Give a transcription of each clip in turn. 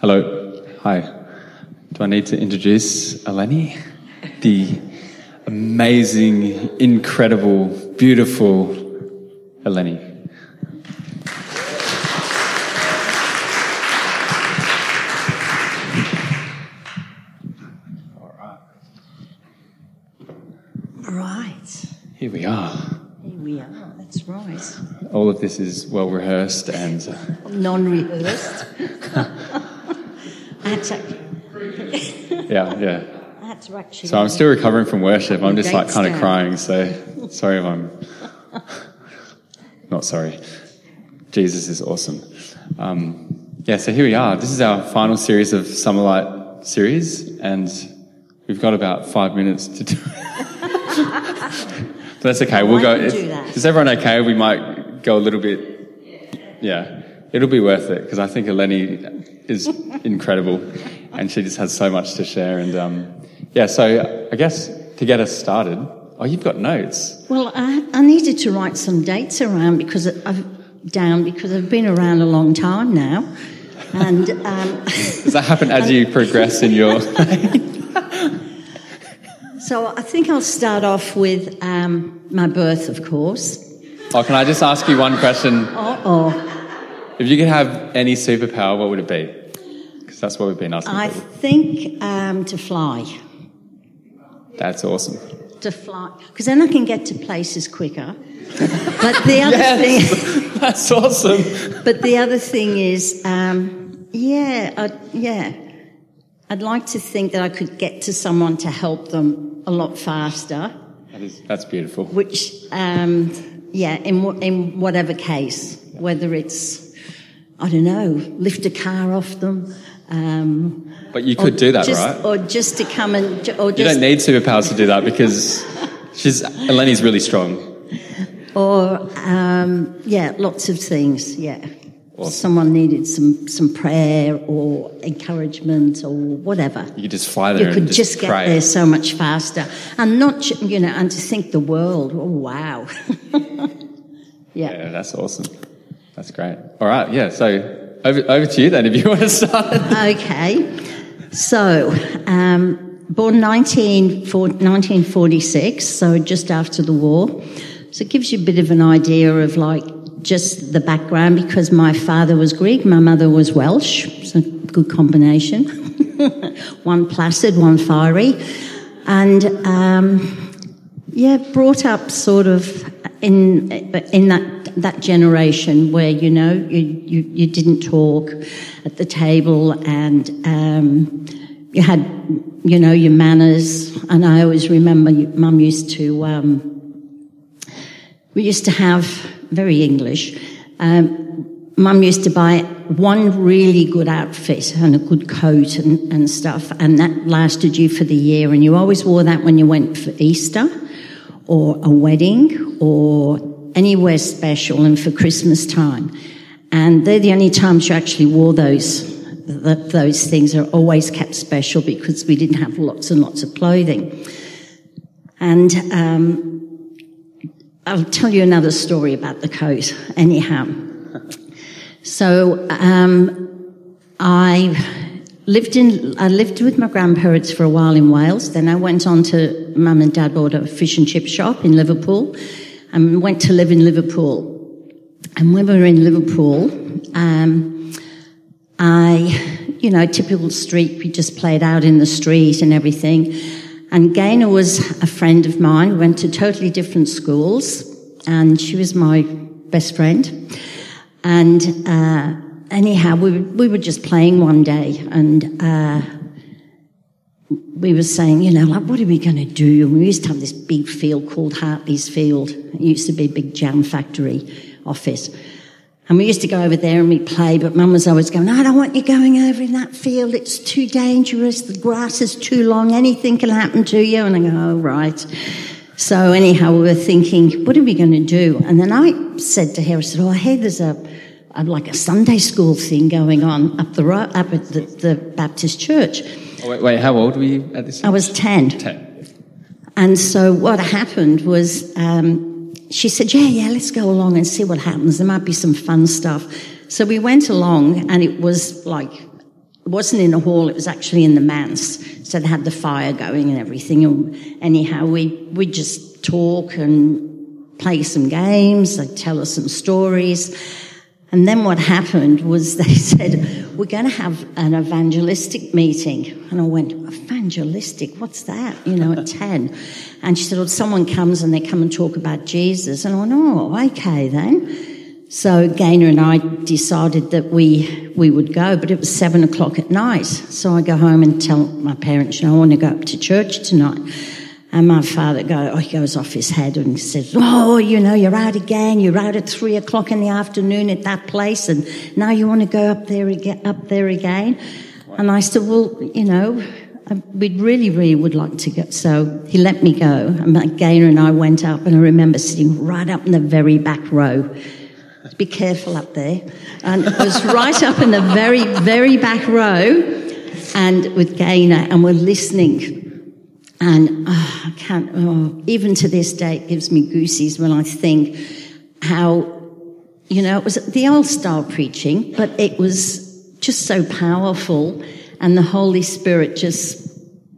Hello. Hi. Do I need to introduce Eleni? The amazing, incredible, beautiful Eleni. Right. Here we are. Here we are, that's right. All of this is well rehearsed and... Non-rehearsed. Yeah. That's actually... So I'm still recovering from worship. I'm just like kind of down. crying, so sorry if I'm... Not sorry. Jesus is awesome. So here we are. This is our final series of Summerlight series, and we've got about 5 minutes to do it. But that's okay. We'll go. Is everyone okay? We might go a little bit. Yeah, it'll be worth it because I think Eleni is incredible, and she just has so much to share. And so I guess to get us started. Oh, you've got notes. Well, I needed to write some dates around because I've been around a long time now, and does that happen as you progress in your? So I think I'll start off with my birth, of course. Oh, can I just ask you one question? If you could have any superpower, what would it be? Because that's what we've been asking. I think to fly. That's awesome. To fly, because then I can get to places quicker. But the other thing... That's awesome. But the other thing is, I'd like to think that I could get to someone to help them a lot faster. That's beautiful. Which, in whatever case, whether it's, I don't know, lift a car off them. But you could do that, right? Or just to come and... You don't need superpowers to do that because Eleni's really strong. Or, lots of things, yeah. Awesome. Someone needed some prayer or encouragement or whatever. You could just fly there and just You could just get pray. there so much faster. And and to think the world, oh, wow. Yeah, that's awesome. That's great. All right, so over to you then if you want to start. Okay. So, born 1946, so just after the war. So it gives you a bit of an idea of just the background, because my father was Greek, my mother was Welsh. It's a good combination. One placid, one fiery. And, brought up sort of in that generation where, you didn't talk at the table and you had, your manners. And I always remember Mum used to... we used to have, very English, Mum used to buy one really good outfit and a good coat and stuff, and that lasted you for the year, and you always wore that when you went for Easter or a wedding or anywhere special and for Christmas time. And they're the only times you actually wore those things are always kept special because we didn't have lots and lots of clothing. And I'll tell you another story about the coat, anyhow. So, I lived with my grandparents for a while in Wales. Then I went on to Mum and Dad bought a fish and chip shop in Liverpool and went to live in Liverpool. And when we were in Liverpool, typical street, we just played out in the street and everything. And Gaynor was a friend of mine. We went to totally different schools, and she was my best friend. And anyhow, we were just playing one day, and we were saying, what are we going to do? And we used to have this big field called Hartley's Field. It used to be a big jam factory office. And we used to go over there and we'd play, but Mum was always going, I don't want you going over in that field. It's too dangerous. The grass is too long. Anything can happen to you. And I go, oh, right. So anyhow, we were thinking, what are we going to do? And then I said to her, I said, I hear there's a Sunday school thing going on up at the Baptist church. Oh, wait, how old were you at this time? I was 10. 10. And so what happened was... she said, let's go along and see what happens. There might be some fun stuff. So we went along, and it was it wasn't in a hall, it was actually in the manse. So they had the fire going and everything. And anyhow, we'd just talk and play some games. They'd tell us some stories. And then what happened was they said, we're going to have an evangelistic meeting. And I went, evangelistic? What's that? At 10. And she said, well, someone comes and they come and talk about Jesus. And I went, oh, okay then. So Gaynor and I decided that we would go, but it was 7 o'clock at night. So I go home and tell my parents, I want to go up to church tonight. And my father he goes off his head and says, oh, you're out again. You're out at 3 o'clock in the afternoon at that place. And now you want to go up there again. And I said, well, we'd really, really would like to go. So he let me go. And Gaynor and I went up, and I remember sitting right up in the very back row. Be careful up there. And it was right up in the very, very back row, and with Gaynor, and we're listening. And even to this day, it gives me goosies when I think how, it was the old style preaching, but it was just so powerful, and the Holy Spirit just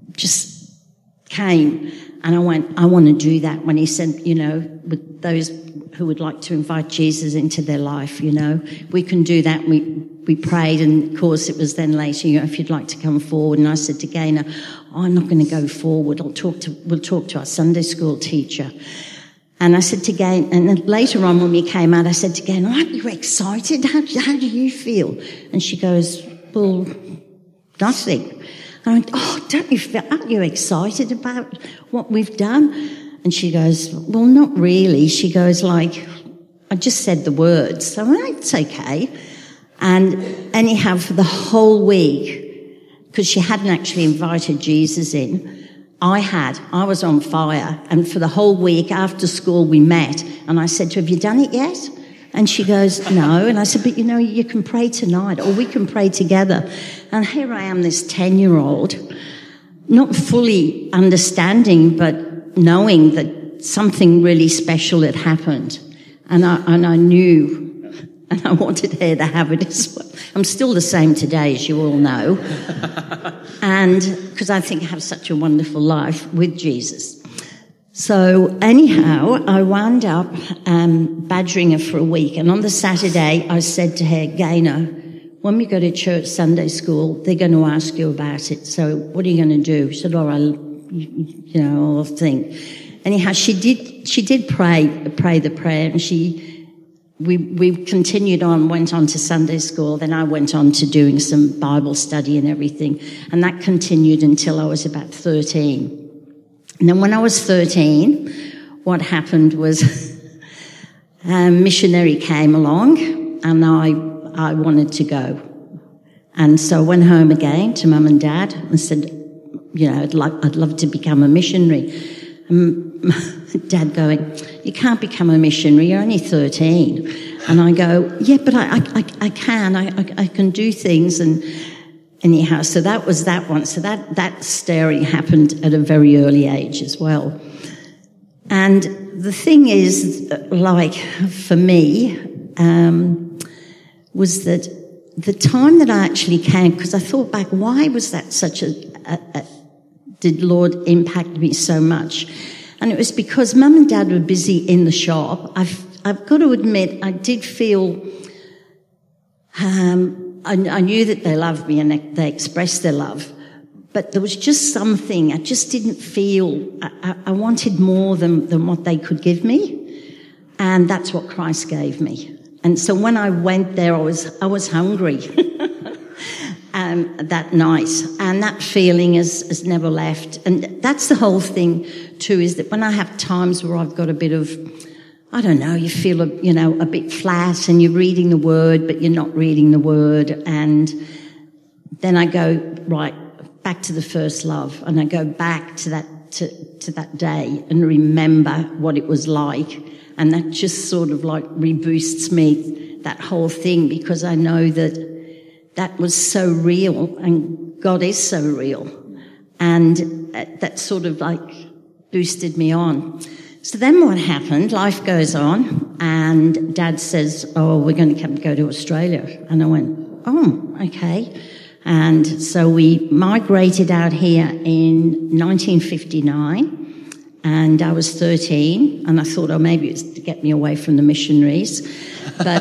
came. And I went, I want to do that. When he said, with those who would like to invite Jesus into their life, we can do that. We prayed, and of course it was then later, if you'd like to come forward. And I said to Gaynor, I'm not going to go forward. We'll talk to our Sunday school teacher. And I said to Gaynor, and then later on when we came out, I said to Gaynor, aren't you excited? How do you feel? And she goes, well, nothing. And I went, aren't you excited about what we've done? And she goes, well, not really. She goes, I just said the words. So I went, it's okay. And anyhow, for the whole week, because she hadn't actually invited Jesus in, I was on fire. And for the whole week after school, we met. And I said to her, have you done it yet? And she goes, no. And I said, but you can pray tonight, or we can pray together. And here I am, this 10-year-old, not fully understanding, but knowing that something really special had happened. And I knew, and I wanted her to have it as well. I'm still the same today, as you all know. And because I think I have such a wonderful life with Jesus. So anyhow, I wound up badgering her for a week. And on the Saturday, I said to her, Gaynor, when we go to church Sunday school, they're going to ask you about it. So what are you going to do? She said, I'll think. Anyhow, she did pray the prayer, and we continued on, went on to Sunday school. Then I went on to doing some Bible study and everything. And that continued until I was about 13. And then when I was 13, what happened was a missionary came along, and I wanted to go. And so I went home again to Mum and Dad and said, I'd love to become a missionary. And Dad going, you can't become a missionary, you're only 13. And I go, yeah, but I can. I can do things. And anyhow, so that was that one. So that stirring happened at a very early age as well. And the thing is, for me, was that the time that I actually came, because I thought back, why was that did Lord impact me so much? And it was because Mum and Dad were busy in the shop. I've got to admit, I did feel, I knew that they loved me and they expressed their love, but there was just something, I just didn't feel, I wanted more than what they could give me, and that's what Christ gave me. And so when I went there, I was hungry that night, and that feeling has never left. And that's the whole thing too, is that when I have times where I've got a bit of, I don't know, you feel a bit flat, and you're reading the Word, but you're not reading the Word, and then I go right back to the first love, and I go back to that day and remember what it was like, and that just sort of reboosts me, that whole thing, because I know that was so real, and God is so real, and that sort of boosted me on. So then what happened, life goes on, and Dad says, oh, we're going to go to Australia. And I went, oh, okay. And so we migrated out here in 1959, and I was 13, and I thought, oh, maybe it's to get me away from the missionaries. But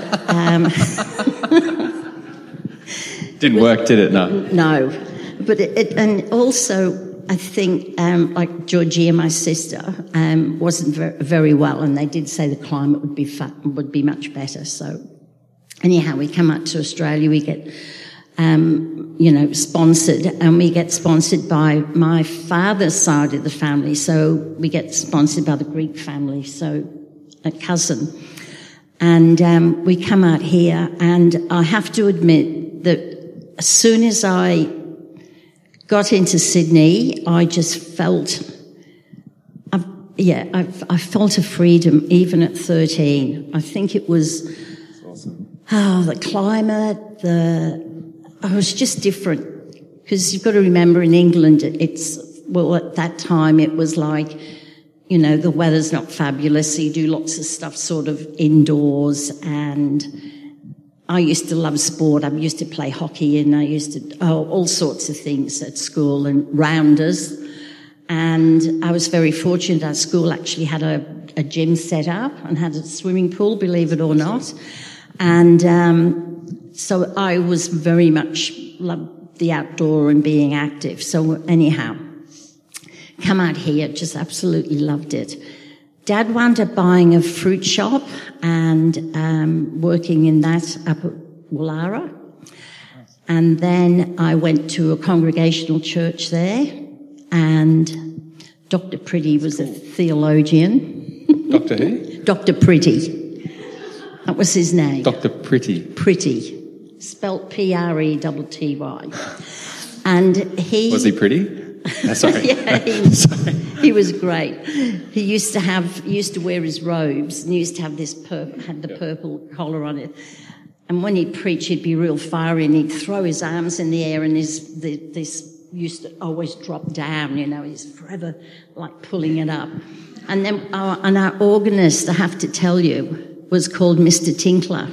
didn't work, did it? No. No. But and also, I think, like Georgia, my sister, wasn't very well, and they did say the climate would be much better. So anyhow, we come up to Australia, we get sponsored, and we get sponsored by my father's side of the family. So we get sponsored by the Greek family, so a cousin. And we come out here, and I have to admit that as soon as I got into Sydney, I just felt, I felt a freedom even at 13. I think it was, the climate, it was just different. Because you've got to remember, in England, at that time it was like, the weather's not fabulous, so you do lots of stuff sort of indoors, and I used to love sport. I used to play hockey, and I used to, all sorts of things at school, and rounders. And I was very fortunate. Our school actually had a gym set up and had a swimming pool, believe it or not. And so I was very much loved the outdoor and being active. So anyhow, come out here, just absolutely loved it. Dad wound up buying a fruit shop and working in that up at Woollahra. And then I went to a congregational church there, and Dr. Pretty was a theologian. Dr. who? Dr. Pretty. That was his name. Dr. Pretty. Pretty. Spelt Pretty. And he... Was he pretty? No, sorry. Yeah, he was great. He used to wear his robes, and he used to have had the purple collar on it. And when he'd preach, he'd be real fiery, and he'd throw his arms in the air, and this used to always drop down, he's forever like pulling it up. And then our organist, I have to tell you, was called Mr. Tinkler.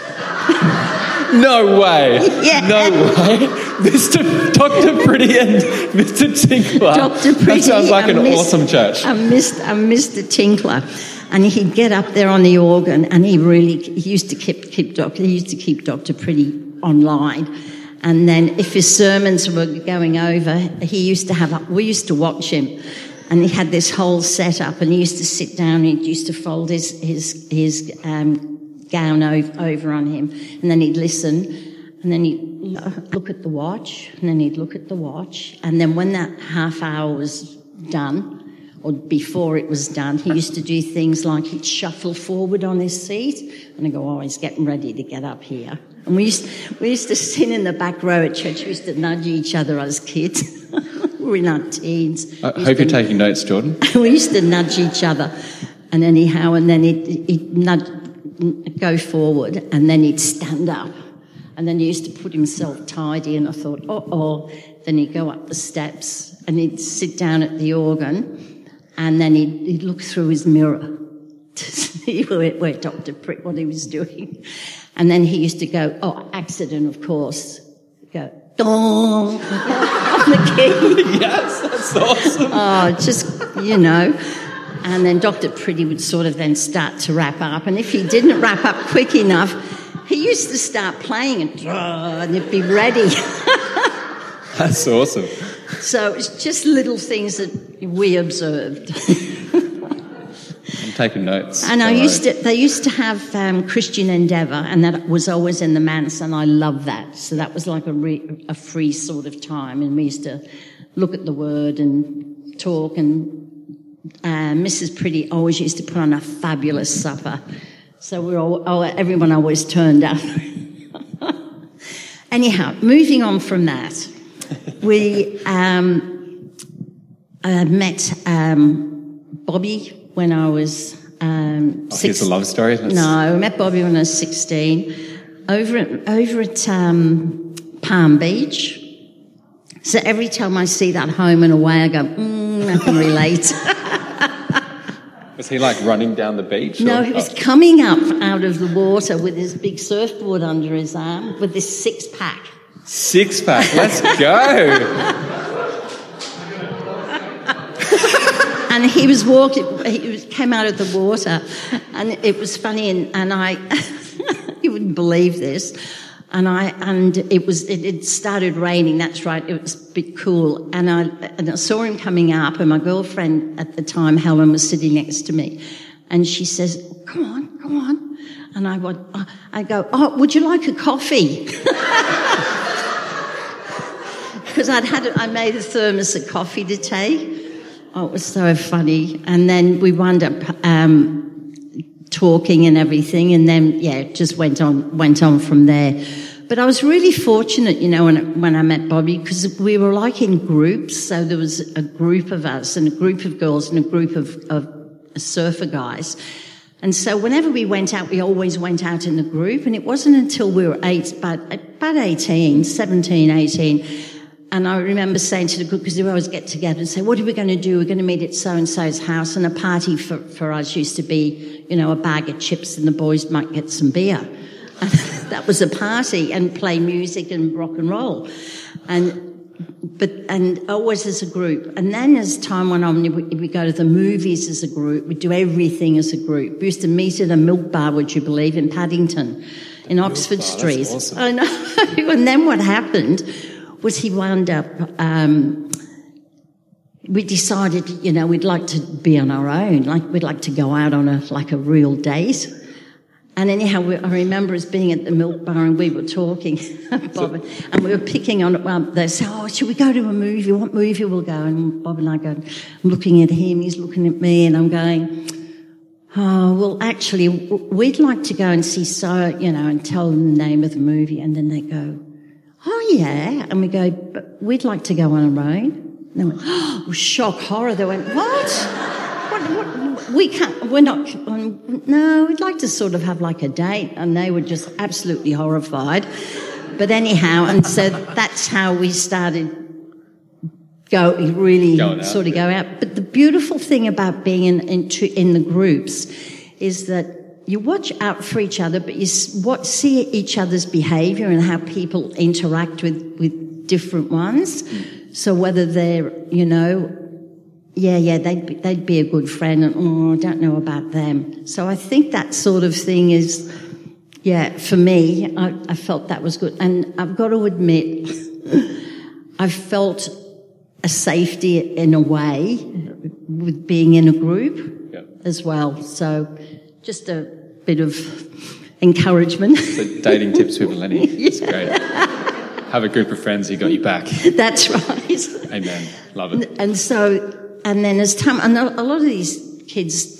No way. Yeah. No way. Dr. Pretty and Mr. Tinkler. Dr. Pretty. That sounds like an awesome church. And Mr. Tinkler. And he'd get up there on the organ, and he used to keep Dr. Pretty online. And then if his sermons were going over, we used to watch him, and he had this whole setup, and he used to sit down, and he used to fold his gown over on him, and then he'd listen, and then he'd look at the watch, and then he'd look at the watch, and then when that half hour was done, or before it was done, he used to do things like he'd shuffle forward on his seat, and I go, he's getting ready to get up here. And we used to sit in the back row at church. We used to nudge each other as kids. We were in our teens. I hope you're taking notes, Jordan. We used to nudge each other, and then he'd go forward, and then he'd stand up, and then he used to put himself tidy, and I thought, then he'd go up the steps, and he'd sit down at the organ, and then he'd look through his mirror to see where Dr. Pritt, what he was doing. And then he used to go, accident, of course, go, dong, on the key. Yes, that's awesome. And then Dr. Pretty would sort of then start to wrap up. And if he didn't wrap up quick enough, he used to start playing and it'd be ready. That's awesome. So it's just little things that we observed. I'm taking notes. And they used to have Christian Endeavour, and that was always in the manse, and I loved that. So that was like a free sort of time, and we used to look at the Word and talk, and Mrs. Pretty always used to put on a fabulous supper. So everyone always turned up. Anyhow, moving on from that, we met Bobby when I was 16. It's a love story. No, I met Bobby when I was 16 over at Palm Beach. So every time I see that home and away, I go, I can relate. Was he like running down the beach? No, he was coming up out of the water with his big surfboard under his arm with this 6-pack. Six-pack. Let's go. And he was walking, came out of the water, and it was funny, and I, you wouldn't believe this, it started raining, that's right, it was a bit cool, and I saw him coming up, and my girlfriend at the time, Helen, was sitting next to me, and she says, come on, and I go, oh, would you like a coffee? Because I made a thermos of coffee to take. Oh, it was so funny. And then we wound up talking and everything, and then, it just went on from there. But I was really fortunate, when I met Bobby, because we were like in groups. So there was a group of us and a group of girls and a group of surfer guys. And so whenever we went out, we always went out in a group. And it wasn't until we were about 18, 17, 18, and I remember saying to the group, because we always get together and say, what are we going to do? We're going to meet at so-and-so's house. And a party for us used to be, a bag of chips, and the boys might get some beer. And that was a party, and play music and rock and roll. And always as a group. And then as time went on, we go to the movies as a group. We do everything as a group. We used to meet at a milk bar, would you believe, in Paddington, in Oxford Street. That's awesome. I know. And then what happened was he wound up, we decided, we'd like to be on our own, we'd like to go out on a real date. And anyhow, I remember us being at the milk bar, and we were talking, Bob, and we were picking on it. Well, they said, oh, should we go to a movie? What movie will go? And Bob and I go, I'm looking at him, he's looking at me, and I'm going, oh, well, actually, we'd like to go and see and tell them the name of the movie. And then they go, oh, yeah. And we go, but we'd like to go on our own. And they went, oh, shock, horror. They went, what? We can't, we're not, no, we'd like to sort of have like a date. And they were just absolutely horrified. But anyhow, and so that's how we started go out. But the beautiful thing about being in the groups is that you watch out for each other, but you see each other's behaviour and how people interact with different ones. So whether they're, they'd be a good friend, and I don't know about them. So I think that sort of thing is, for me, I felt that was good. And I've got to admit, I felt a safety in a way with being in a group as well. So just a bit of encouragement. So dating tips with Eleni. It's great. Have a group of friends who got you back. That's right. Amen. Love it. And then as time, and a lot of these kids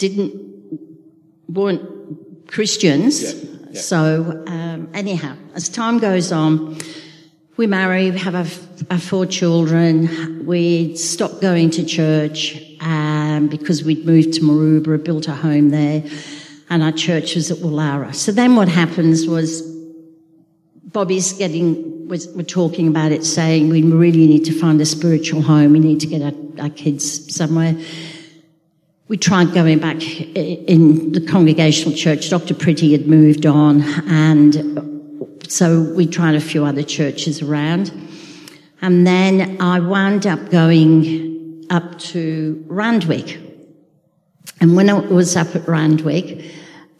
weren't Christians. Yeah. So anyhow, as time goes on, we marry, we have our 4 children. We stopped going to church because we'd moved to Maroubra, built a home there, and our church was at Woollahra. So then what happens was we're talking about it, saying we really need to find a spiritual home. We need to get our kids somewhere. We tried going back in the Congregational Church. Dr. Pretty had moved on, and so we tried a few other churches around. And then I wound up going up to Randwick. And when I was up at Randwick,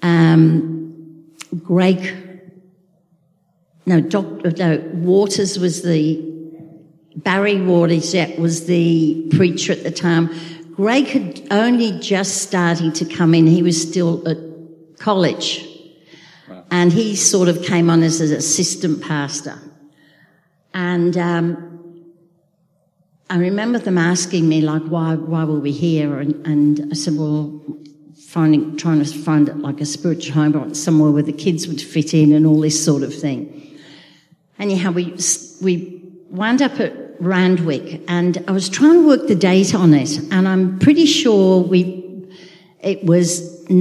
Barry Waters was the preacher at the time. Greg had only just starting to come in. He was still at college. Wow. And he sort of came on as an assistant pastor. And I remember them asking me, why were we here? And I said, well, trying to find like a spiritual home, or somewhere where the kids would fit in and all this sort of thing. Anyhow, we wound up at Randwick, and I was trying to work the date on it, and I'm pretty sure it was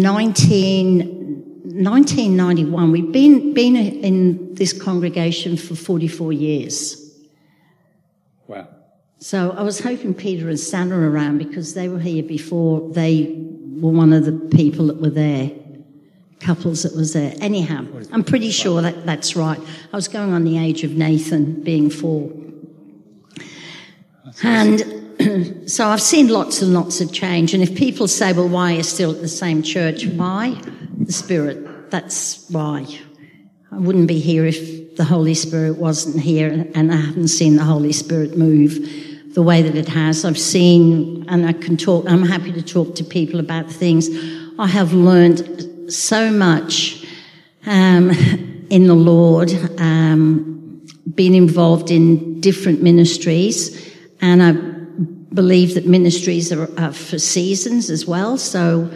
1991. We'd been in this congregation for 44 years. Wow. So I was hoping Peter and Santa were around, because they were here before. They were one of the people that were there. couples that was there. Anyhow, I'm pretty sure that's right. I was going on the age of Nathan, being 4. And so I've seen lots and lots of change. And if people say, well, why are you still at the same church? Why? The Spirit. That's why. I wouldn't be here if the Holy Spirit wasn't here, and I haven't seen the Holy Spirit move the way that it has. I've seen, and I'm happy to talk to people about things. I have learned so much in the Lord, been involved in different ministries, and I believe that ministries are for seasons as well. So,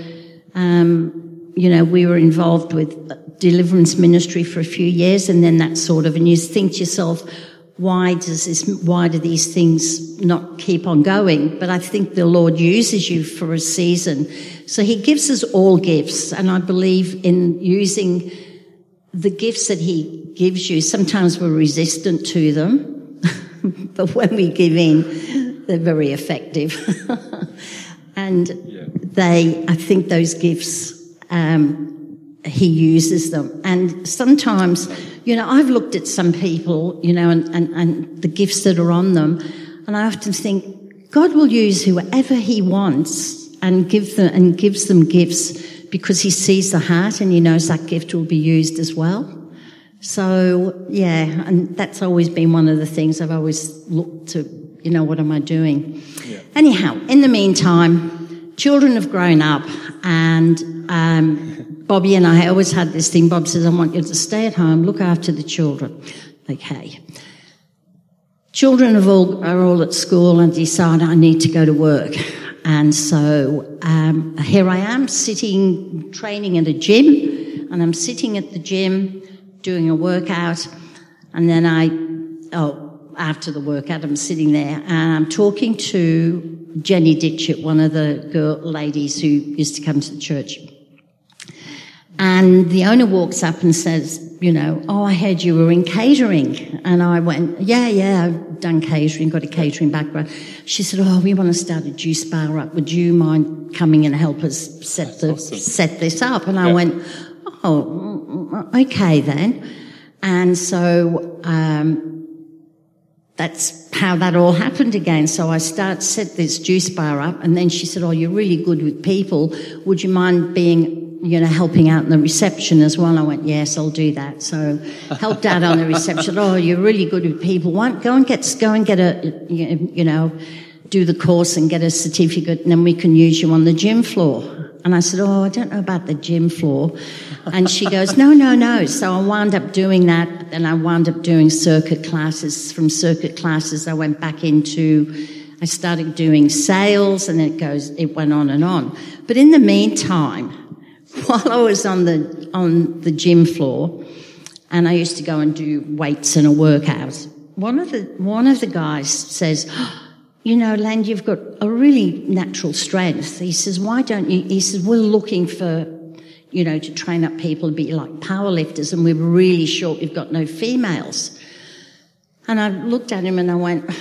we were involved with deliverance ministry for a few years, and then that sort of, and you think to yourself, why do these things not keep on going? But I think the Lord uses you for a season. So he gives us all gifts, and I believe in using the gifts that he gives you. Sometimes we're resistant to them, but when we give in, they're very effective. And I think those gifts, he uses them. And sometimes, I've looked at some people, and the gifts that are on them, and I often think God will use whoever he wants and gives them gifts because he sees the heart and he knows that gift will be used as well. So, and that's always been one of the things I've always looked to, what am I doing? Yeah. Anyhow, in the meantime, children have grown up, and Bobby and I always had this thing. Bob says, I want you to stay at home, look after the children. Okay. Children are all at school and decide I need to go to work. And so here I am training at a gym, and I'm sitting at the gym doing a workout, and then after the workout I'm sitting there and I'm talking to Jenny Ditchett, one of the ladies who used to come to the church. And the owner walks up and says, I heard you were in catering. And I went, yeah, I've done catering, got a catering background. She said, we want to start a juice bar up. Would you mind coming and help us set this up? And I went, okay then. And so that's how that all happened again. So I set this juice bar up, and then she said, you're really good with people. Would you mind being helping out in the reception as well? I went, yes, I'll do that. So helped out on the reception. You're really good with people. Go and get do the course and get a certificate, and then we can use you on the gym floor. And I said, I don't know about the gym floor. And she goes, no. So I wound up doing that, and I wound up doing circuit classes. From circuit classes, I went back I started doing sales, and it went on and on. But in the meantime, while I was on the gym floor, and I used to go and do weights and a workout, one of the guys says, Len, you've got a really natural strength. He says, why don't you? He says, we're looking for, to train up people to be like powerlifters, and we're really short. We've got no females. And I looked at him and I went,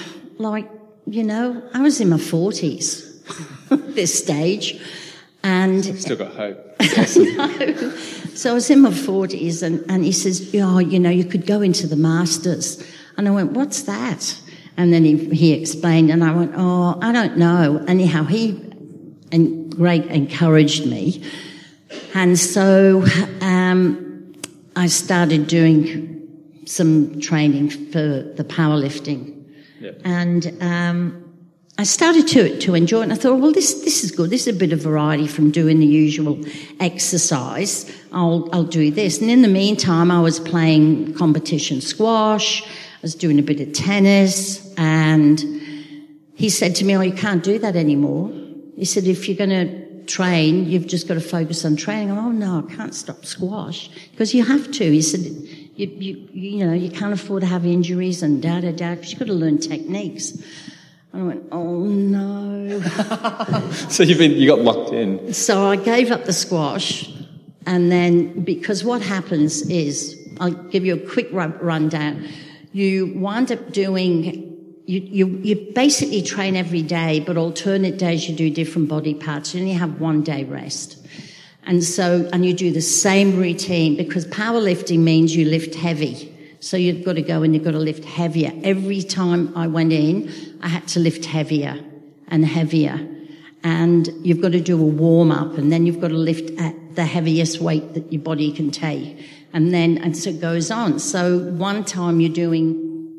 I was in my 40s at this stage. And still got hope. Awesome. So I was in my 40s, and he says, you could go into the Masters. And I went, what's that? And then he explained, and I went, I don't know. Anyhow, Greg encouraged me. And so I started doing some training for the powerlifting. Yep. And I started to enjoy it, and I thought, well, this is good. This is a bit of variety from doing the usual exercise. I'll do this. And in the meantime, I was playing competition squash. I was doing a bit of tennis, and he said to me, you can't do that anymore. He said, if you're going to train, you've just got to focus on training. No, I can't stop squash, because you have to. He said, you can't afford to have injuries and because you've got to learn techniques. I went, oh no. So you got locked in. So I gave up the squash, and then, because what happens is, I'll give you a quick rundown. You wind up doing, you basically train every day, but alternate days you do different body parts. You only have one day rest. And you do the same routine, because powerlifting means you lift heavy. So you've got to go and you've got to lift heavier. Every time I went in, I had to lift heavier and heavier. And you've got to do a warm-up, and then you've got to lift at the heaviest weight that your body can take. And so it goes on. So one time you're doing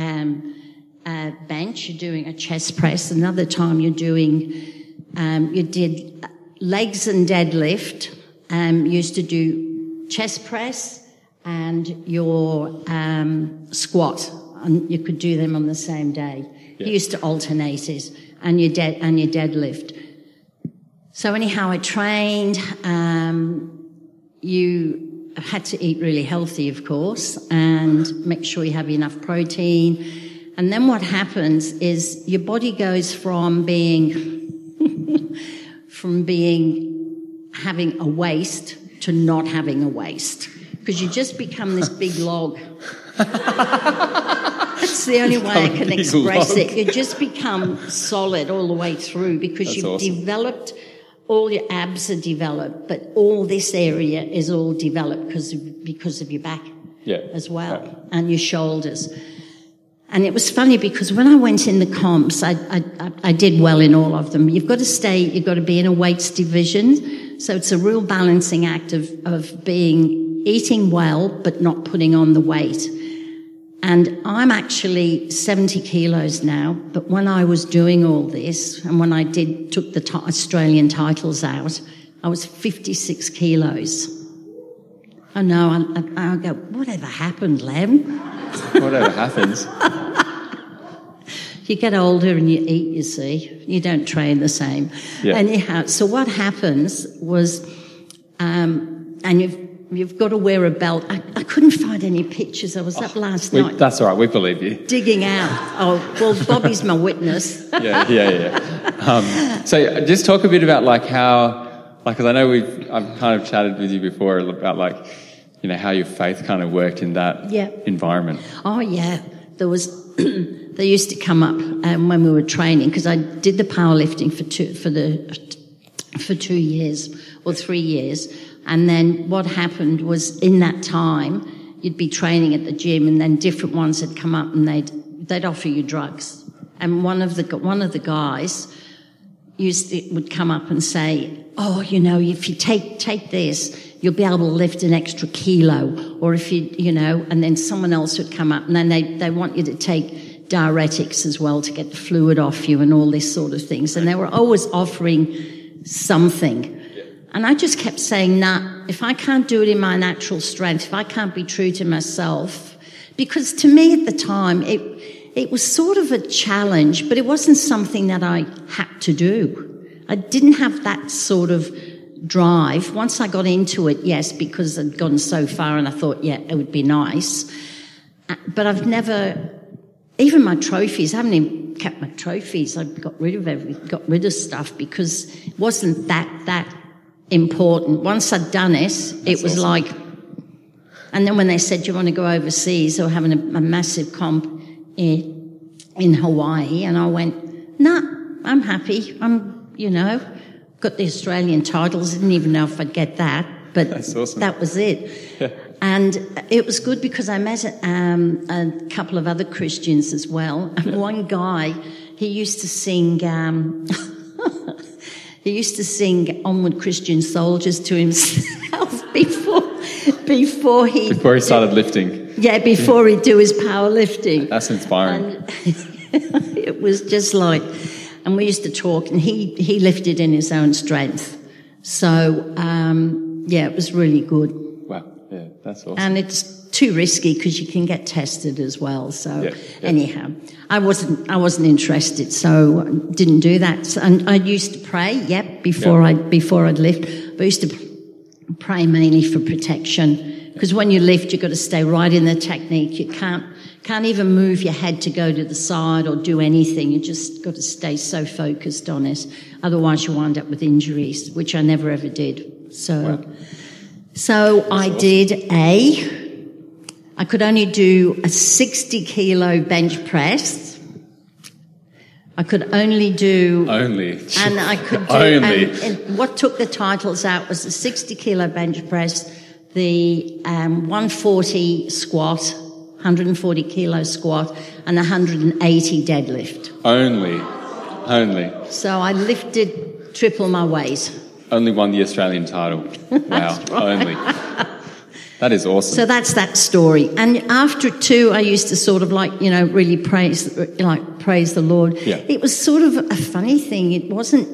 bench, you're doing a chest press. Another time you're doing, you did legs and deadlift. Used to do chest press and your squat, and you could do them on the same day. Yeah. You used to alternate it, and your deadlift. So anyhow, I trained. You had to eat really healthy, of course, and make sure you have enough protein. And then what happens is your body goes from having a waist to not having a waist, because you just become this big log. That's the only way I can express it. You just become solid all the way through, because you've developed, all your abs are developed, but all this area is all developed because of your back as well, and your shoulders. And it was funny, because when I went in the comps, I did well in all of them. You've got to be in a weights division. So it's a real balancing act of eating well, but not putting on the weight. And I'm actually 70 kilos now, but when I was doing all this, and when I took the Australian titles out, I was 56 kilos. Oh no, I go, whatever happened, Lem? Whatever happens. You get older and you eat, you see. You don't train the same. Yeah. Anyhow, so what happens was, and you've got to wear a belt. I couldn't find any pictures. I was up last night. That's all right. We believe you. Digging out. Oh, well, Bobby's my witness. Yeah. So just talk a bit about how, because I know I've kind of chatted with you before about how your faith kind of worked in that environment. Oh yeah, they used to come up when we were training, because I did the powerlifting for 2 years or 3 years. And then what happened was, in that time, you'd be training at the gym, and then different ones had come up and they'd offer you drugs. And one of the guys would come up and say, "Oh, if you take this, you'll be able to lift an extra kilo." Or if and then someone else would come up, and then they want you to take diuretics as well to get the fluid off you and all this sort of things. And they were always offering something. And I just kept saying, nah, if I can't do it in my natural strength, if I can't be true to myself, because to me at the time, it was sort of a challenge, but it wasn't something that I had to do. I didn't have that sort of drive. Once I got into it, yes, because I'd gone so far and I thought, yeah, it would be nice. But I've never, even my trophies, I haven't even kept my trophies. I got rid of stuff because it wasn't that important. Once I'd done it, it was awesome. And then when they said, "Do you want to go overseas?" They were having a massive comp in Hawaii, and I went, "Nah, I'm happy. Got the Australian titles. I didn't even know if I'd get that, but that's awesome. That was it." And it was good because I met a couple of other Christians as well. And one guy, he used to sing. He used to sing "Onward Christian Soldiers" to himself before he started lifting. Yeah, before he'd do his powerlifting. That's inspiring. And it was just and we used to talk, and he lifted in his own strength. So, it was really good. Wow, yeah, that's awesome. And it's too risky because you can get tested as well. So anyhow, I wasn't interested, so didn't do that. And I used to pray, before I'd lift. But I used to pray mainly for protection, because when you lift, you've got to stay right in the technique. You can't even move your head to go to the side or do anything. You just got to stay so focused on it. Otherwise, you wind up with injuries, which I never ever did. So I did I could only do a 60 kilo bench press. I could only do... Only. And I could do... Only. And what took the titles out was the 60-kilo bench press, the 140 squat, 140-kilo squat, and 180 deadlift. Only. So I lifted triple my weight. Only won the Australian title. Wow. Right. Only. That is awesome. So that's that story. And after it too, I used to sort of really praise the Lord. Yeah. It was sort of a funny thing. It wasn't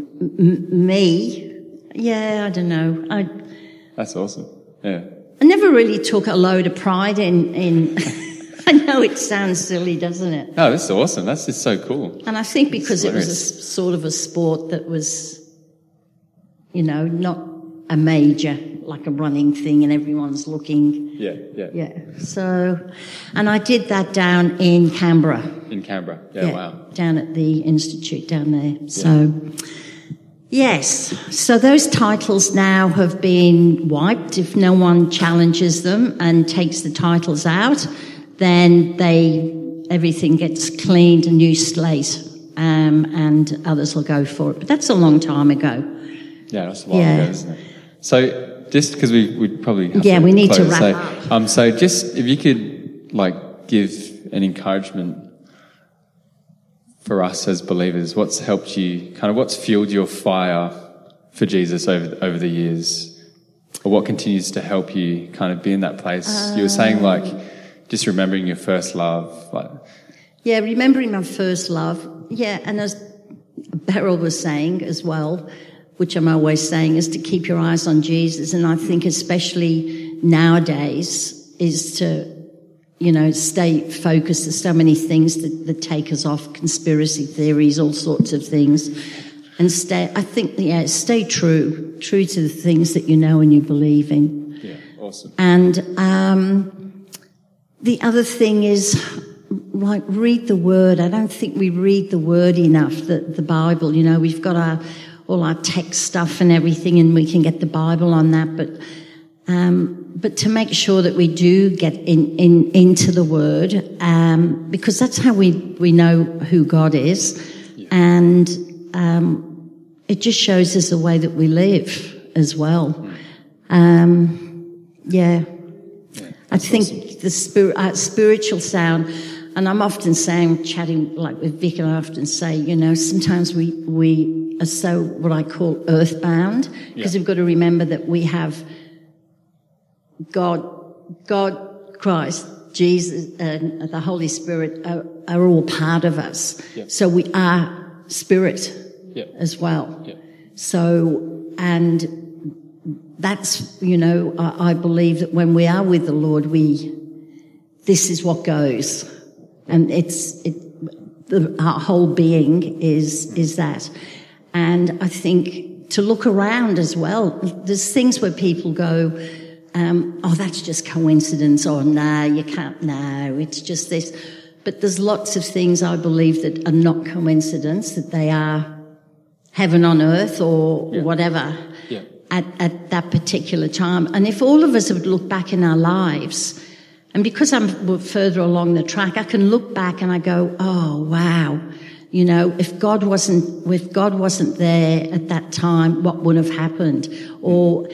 me. Yeah, I don't know. That's awesome. Yeah. I never really took a load of pride in I know it sounds silly, doesn't it? No, this is awesome. That's just so cool. And I think because it was sort of a sport that was, not a major, like a running thing and everyone's looking. Yeah. So, and I did that down in Canberra. In Canberra. Yeah, wow. Down at the Institute down there. So, yes. So those titles now have been wiped. If no one challenges them and takes the titles out, then everything gets cleaned, a new slate, and others will go for it. But that's a long time ago. Yeah, that's a while ago, isn't it? So, just because we probably have to we need close, to wrap up. So just if you could give an encouragement for us as believers, what's helped you, what's fueled your fire for Jesus over the years, or what continues to help you be in that place? You were saying just remembering your first love, Yeah, remembering my first love. Yeah, and as Beryl was saying as well, which I'm always saying, is to keep your eyes on Jesus. And I think especially nowadays is to, stay focused. There's so many things that take us off, conspiracy theories, all sorts of things. And stay true to the things that you know and you believe in. Yeah, awesome. And the other thing is, read the Word. I don't think we read the Word enough, the Bible. We've got all our tech stuff and everything, and we can get the Bible on that. But to make sure that we do get into the Word, because that's how we know who God is, and it just shows us the way that we live as well. I think the spiritual sound. And I'm often saying, chatting with Vic, and I often say, sometimes we are so what I call earthbound, because we've got to remember that we have God, Christ, Jesus, and the Holy Spirit are all part of us. Yeah. So we are spirit as well. Yeah. So, and that's, I believe that when we are with the Lord, this is what goes. And our whole being is that. And I think to look around as well, there's things where people go, that's just coincidence, or no, you can't, no, it's just this. But there's lots of things I believe that are not coincidence, that they are heaven on earth or whatever at that particular time. And if all of us would look back in our lives, and because I'm further along the track, I can look back and I go, oh, wow. If God wasn't there at that time, what would have happened? Or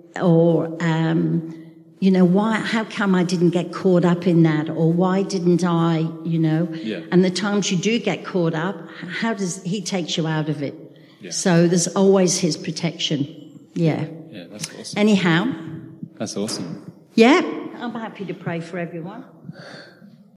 how come I didn't get caught up in that? Or why didn't I, And the times you do get caught up, he takes you out of it. Yeah. So there's always his protection. Yeah. Yeah, that's awesome. Anyhow. That's awesome. Yeah. I'm happy to pray for everyone.